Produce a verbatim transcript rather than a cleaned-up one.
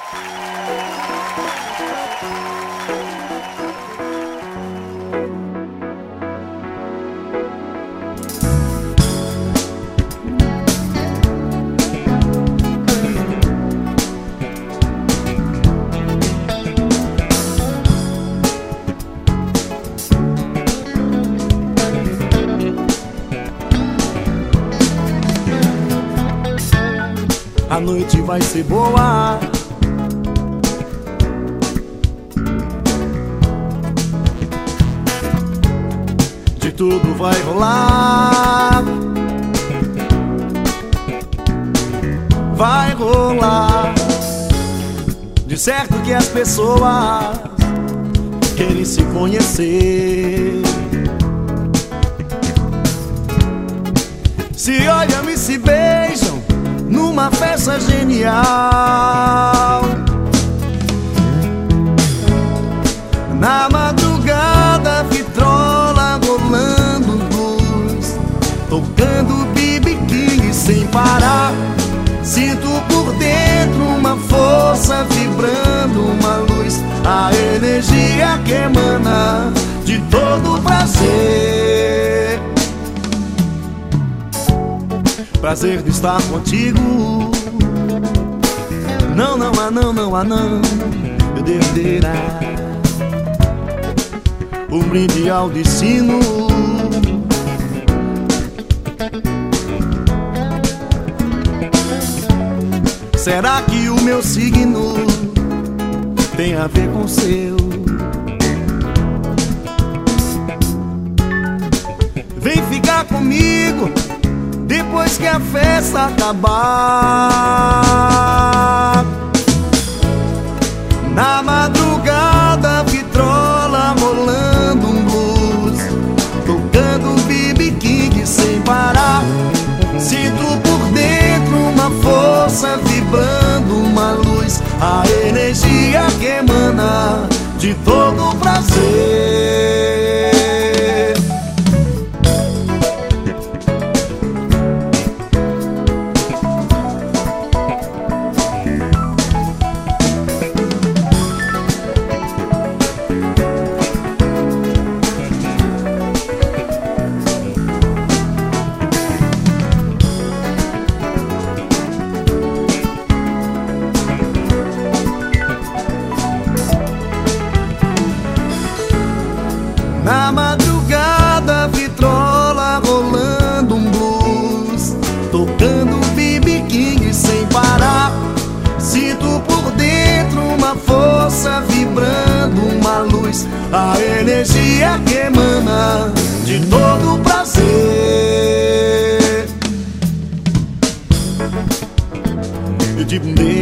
A noite vai ser boa. De tudo vai rolar. Vai rolar. De certo que as pessoas querem se conhecer. Se olham e se beijam numa festa genial. Na madrugada, vitrola rolando luz, tocando B B King sem parar. Sinto por dentro uma força vibrando, uma luz, a energia que emana de todo prazer. Prazer de estar contigo. Não, não, ah, não, não, ah, não. Eu devo dar um brinde ao destino. Será que o meu signo tem a ver com o seu? Vem ficar comigo depois que a festa acabar. Na madrugada, vitrola rolando um blues, tocando B B King sem parar. Sinto por dentro uma força vibrando, uma luz, a energia que emana de todo prazer. Na madrugada, vitrola rolando um blues, tocando B B King sem parar. Sinto por dentro uma força vibrando, uma luz, a energia que emana de todo prazer. De